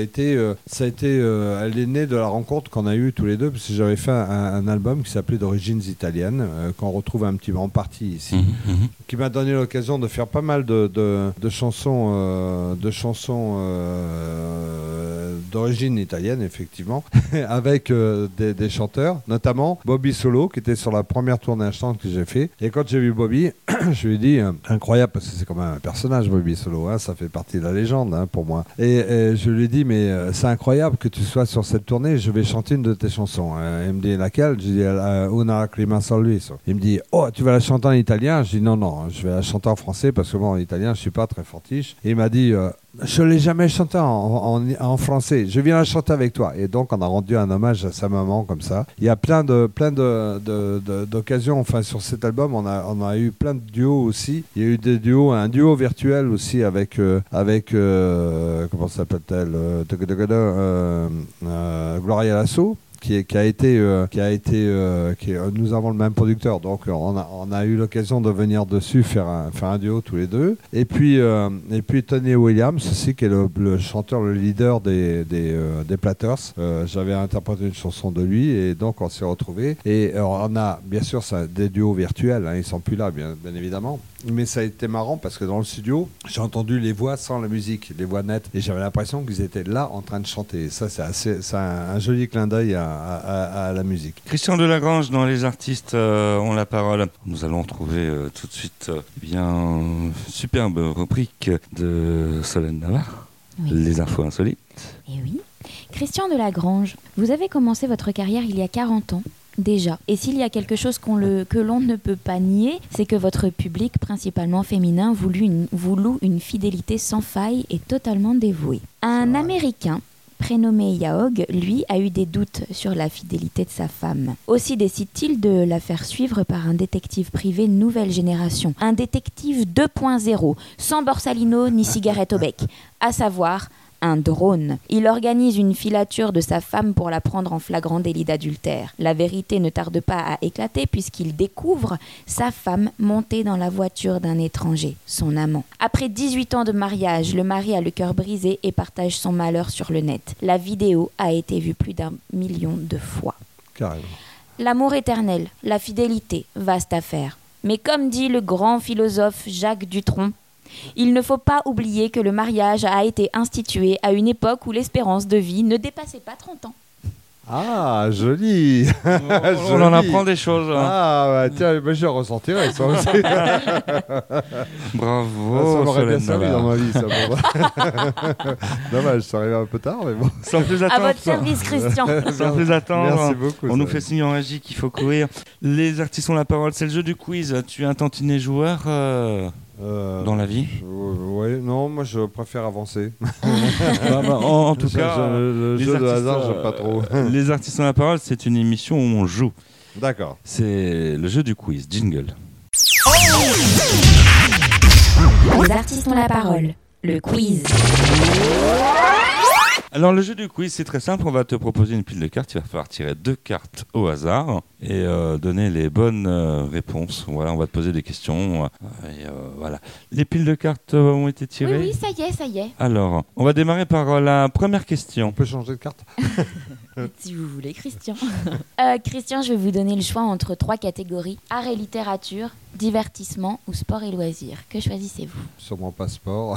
elle est née de la rencontre qu'on a eue tous les deux, parce que j'avais fait un album qui s'appelait d'origines italiennes, qu'on retrouve un petit peu en partie ici, qui m'a donné l'occasion de faire pas mal de chansons d'origine italienne, effectivement, avec des chanteurs, notamment Bobby Solo, qui était sur la première tournée Ashtandre que j'ai fait. Et quand j'ai vu Bobby, je lui ai dit, incroyable, parce que c'est quand même un personnage, Bobby Solo, hein, ça fait partie de la légende, hein, pour moi. Et je lui ai dit, mais c'est incroyable que tu sois sur cette tournée, je vais chanter une de tes chansons. Il me dit, laquelle? Je dis, Una lacrima sul viso. Il me dit, oh, tu vas la chanter en italien? Je dis, non, je vais la chanter en français, parce que moi, en italien, je suis pas très fortiche. Et il m'a dit, je l'ai jamais chanté en français, je viens la chanter avec toi. Et donc on a rendu un hommage à sa maman comme ça. Il y a plein d'occasions, enfin sur cet album on a eu plein de duos aussi. Il y a eu des duos, un duo virtuel aussi avec comment s'appelle-t-elle, Gloria Lasso. Nous avons le même producteur, donc on a eu l'occasion de venir dessus faire un duo tous les deux. Et puis Tony Williams aussi, qui est le chanteur, le leader des Platters. J'avais interprété une chanson de lui, et donc on s'est retrouvés. Et on a bien sûr des duos virtuels, hein, ils sont plus là bien évidemment. Mais ça a été marrant parce que dans le studio, j'ai entendu les voix sans la musique, les voix nettes, et j'avais l'impression qu'ils étaient là en train de chanter. Et ça, c'est un joli clin d'œil à la musique. Christian Delagrange, dans Les Artistes ont la parole. Nous allons retrouver tout de suite superbe rubrique de Solène Navarre, oui. Les infos insolites. Et oui. Christian Delagrange, vous avez commencé votre carrière il y a 40 ans. Déjà. Et s'il y a quelque chose que l'on ne peut pas nier, c'est que votre public, principalement féminin, voulut une fidélité sans faille et totalement dévouée. Un Américain prénommé Yaog, lui, a eu des doutes sur la fidélité de sa femme. Aussi décide-t-il de la faire suivre par un détective privé nouvelle génération. Un détective 2.0, sans Borsalino ni cigarette au bec. À savoir un drone. Il organise une filature de sa femme pour la prendre en flagrant délit d'adultère. La vérité ne tarde pas à éclater puisqu'il découvre sa femme montée dans la voiture d'un étranger, son amant. Après 18 ans de mariage, le mari a le cœur brisé et partage son malheur sur le net. La vidéo a été vue plus d'1 million de fois. Carrément. L'amour éternel, la fidélité, vaste affaire. Mais comme dit le grand philosophe Jacques Dutronc, il ne faut pas oublier que le mariage a été institué à une époque où l'espérance de vie ne dépassait pas 30 ans. Ah, joli. On en apprend des choses. Hein. Ah, bah, tiens, je ressentirais ça aussi. Bravo. Ça m'aurait bien servi dans ma vie, ça. Dommage, ça arrive un peu tard, mais bon. Sans plus attendre. À votre service, Christian. Sans plus attendre. Merci beaucoup. On nous fait signe en régie qu'il faut courir. Les artistes ont la parole. C'est le jeu du quiz. Tu es un tantinet joueur dans la vie? Oui, non, moi je préfère avancer. En tout cas, le jeu de hasard, j'aime pas trop. Les artistes ont la parole, c'est une émission où on joue. D'accord. C'est le jeu du quiz. Jingle. Les artistes ont la parole. le quiz. Alors le jeu du quiz, c'est très simple. On va te proposer une pile de cartes. Il va falloir tirer 2 cartes au hasard et donner les bonnes réponses. Voilà, on va te poser des questions. Voilà. Les piles de cartes ont été tirées. Oui, ça y est. Alors, on va démarrer par la première question. On peut changer de carte? Si vous voulez, Christian. Christian, je vais vous donner le choix entre 3 catégories. Art et littérature, divertissement ou sport et loisirs. Que choisissez-vous? Sûrement pas sport.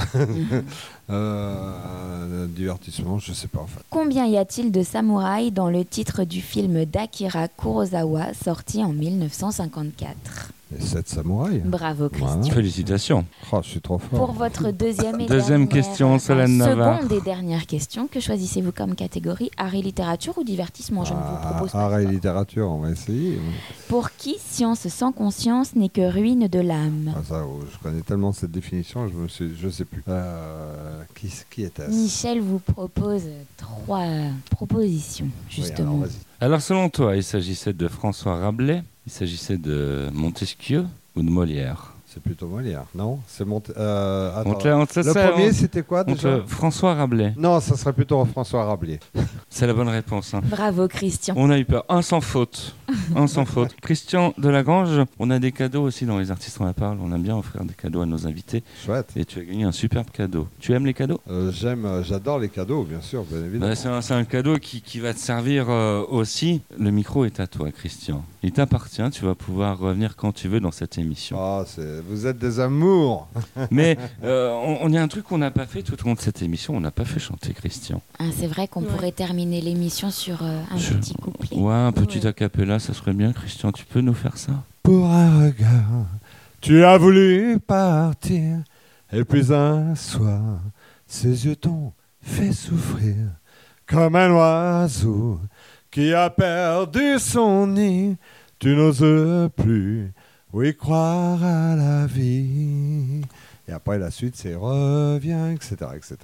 Divertissement, je sais pas en fait. Combien y a-t-il de samouraïs dans le titre du film d'Akira Kurosawa sorti en 1954? Les 7 samouraïs. Bravo, Christian. Voilà. Félicitations. Oh, je suis trop fort. Pour votre deuxième question, Solène Navarre. Seconde et dernière question, que choisissez-vous comme catégorie? Art et littérature ou divertissement? Je ne vous propose pas. Art et littérature, on va essayer. Pour qui science sans conscience n'est que ruine de l'âme? Je connais tellement cette définition, je sais plus. Qui était-ce? Michel vous propose 3 propositions, justement. Oui, Alors selon toi, il s'agissait de François Rabelais, il s'agissait de Montesquieu ou de Molière? C'est plutôt Molière, non? C'est Le premier, c'était quoi déjà? François Rabelais. Non, ça serait plutôt François Rabelais. C'est la bonne réponse. Hein. Bravo, Christian. On a eu peur. Un sans faute. Christian Delagrange, on a des cadeaux aussi dans Les Artistes, on la parle. On aime bien offrir des cadeaux à nos invités. Chouette. Et tu as gagné un superbe cadeau. Tu aimes les cadeaux? J'adore les cadeaux, bien sûr, bien évidemment. C'est un cadeau qui va te servir aussi. Le micro est à toi, Christian. Il t'appartient. Tu vas pouvoir revenir quand tu veux dans cette émission. Vous êtes des amours. Mais on y a un truc qu'on n'a pas fait tout au long de cette émission. On n'a pas fait chanter Christian. C'est vrai qu'on pourrait terminer l'émission sur un petit couplet. Ouais, un petit a cappella, ça serait bien. Christian, tu peux nous faire ça? Pour un regard, tu as voulu partir. Et puis un soir, ses yeux t'ont fait souffrir. Comme un oiseau qui a perdu son nid. Tu n'oses plus, oui, croire à la vie. Et après, la suite, c'est reviens, etc., etc.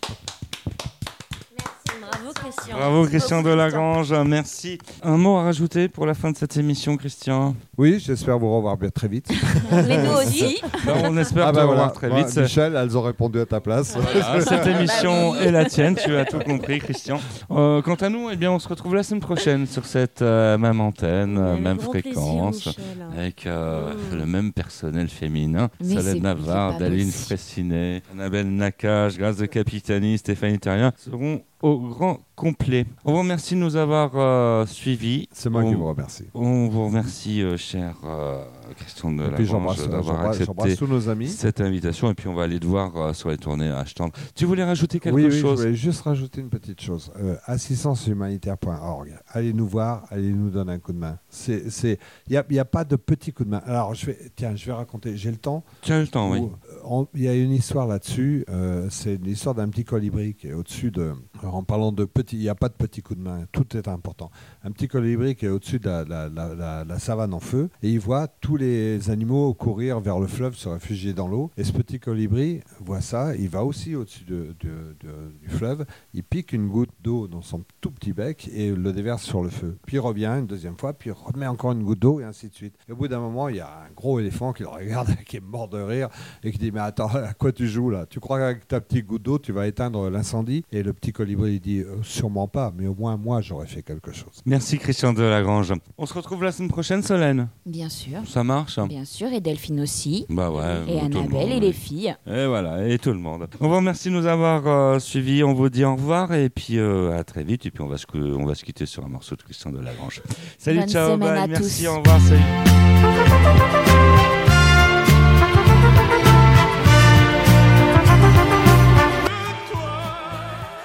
Bravo, Christian. Bravo, Christian Delagrange. Merci. Un mot à rajouter pour la fin de cette émission, Christian? Oui, j'espère vous revoir bien très vite. Mais nous aussi. On espère te revoir très vite. Michel, elles ont répondu à ta place. Voilà, cette émission est la tienne, tu as tout compris, Christian. Quant à nous, on se retrouve la semaine prochaine sur cette même antenne, même fréquence, plaisir, avec le même personnel féminin. Solène Navarre, Daline Fressinet, Annabelle Nakache, Grâce de Capitani, Stéphanie Terrien seront au grand complet. On vous remercie de nous avoir suivis. C'est moi qui vous remercie. On vous remercie, cher Christian Delagrange, d'avoir accepté tous nos amis. Cette invitation. Et puis on va aller te voir sur les tournées à Ashton. Tu voulais rajouter quelque chose? Oui, je voulais juste rajouter une petite chose. assistancehumanitaire.org. Allez nous voir, allez nous donner un coup de main. Il n'y a pas de petit coup de main. Alors, je vais raconter. J'ai le temps. Tu as le temps, oui. Il y a une histoire là-dessus. C'est l'histoire d'un petit colibri qui est au-dessus de... En parlant de petit, il n'y a pas de petit coup de main. Tout est important. Un petit colibri qui est au-dessus de la savane en feu. Et il voit tous les animaux courir vers le fleuve, se réfugier dans l'eau. Et ce petit colibri voit ça. Il va aussi au-dessus du fleuve. Il pique une goutte d'eau dans son tout petit bec et le déverse sur le feu. Puis il revient une deuxième fois. Puis il remet encore une goutte d'eau et ainsi de suite. Et au bout d'un moment, il y a un gros éléphant qui le regarde, qui est mort de rire et qui dit: mais attends, à quoi tu joues là? Tu crois qu'avec ta petite goutte d'eau, tu vas éteindre l'incendie? Et le petit colibri dit: sûrement pas, mais au moins moi j'aurais fait quelque chose. Merci Christian Delagrange. On se retrouve la semaine prochaine, Solène? Bien sûr. Ça marche? Bien sûr, et Delphine aussi. Bah ouais. Et Annabelle et les filles. Et voilà, et tout le monde. On vous remercie de nous avoir suivis. On vous dit au revoir et puis à très vite. Et puis on va se quitter sur un morceau de Christian Delagrange. Salut, bonne ciao, semaine bye. à Merci, tous. au revoir, salut.